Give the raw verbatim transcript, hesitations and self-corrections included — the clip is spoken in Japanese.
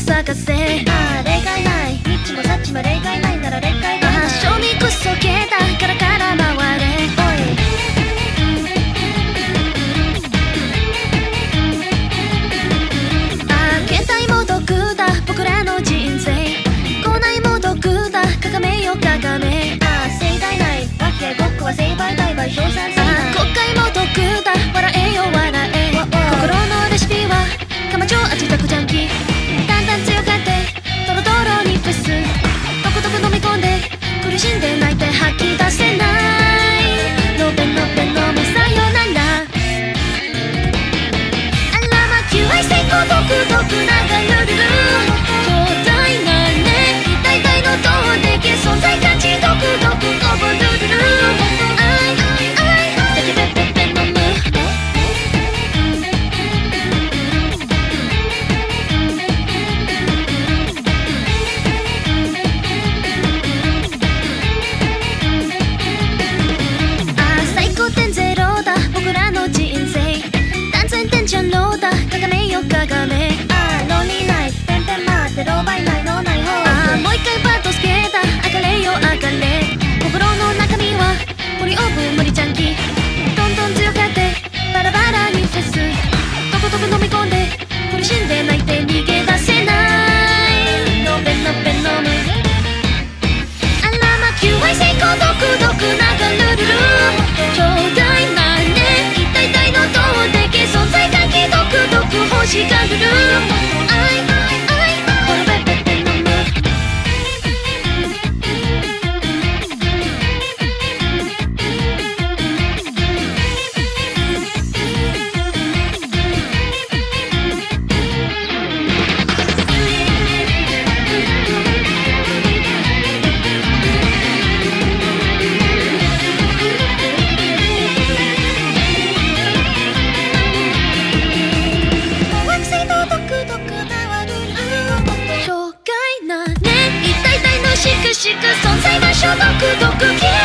探せ。ああ例外ない、ニッチもサッチも例外ないなら例外ない。ああ賞味クソ消えたからから回れ。おいああ携帯も毒だ僕らの人生。校内も毒だかがめよかがめ。ああ盛大ないわけごっこは成敗大敗賞賛成。ああ国会も毒だ笑えよ笑え。心のレシピは釜町味タコジャンキー。だんだん強がってドロドロにフェス。とことこ飲み込んで苦しんで泣いて吐き出せない。のべのべ飲むさよなら。あらま求愛成功毒毒流るるる。壮大なね大体のどうでけ存在感じ毒毒こぼるるる。あいあいペペペペペ飲む。かがめ。ああロンリーライフペンペン待ってローバイないのない方。ああもう一回バットスケーター上がれよ上がれ。心の中身は森オーブン無理ジャンキー。どんどん強がってバラバラにフェス。とことこ飲み込んで苦しんで泣いて逃げ出せない。のべのべ飲む。あらま求愛成功毒毒流るるる。ちょうだいなね痛い痛いのどうでけ存在関係毒毒欲しがるる。あいあいほらペペペ飲む。しく存在場所毒毒消え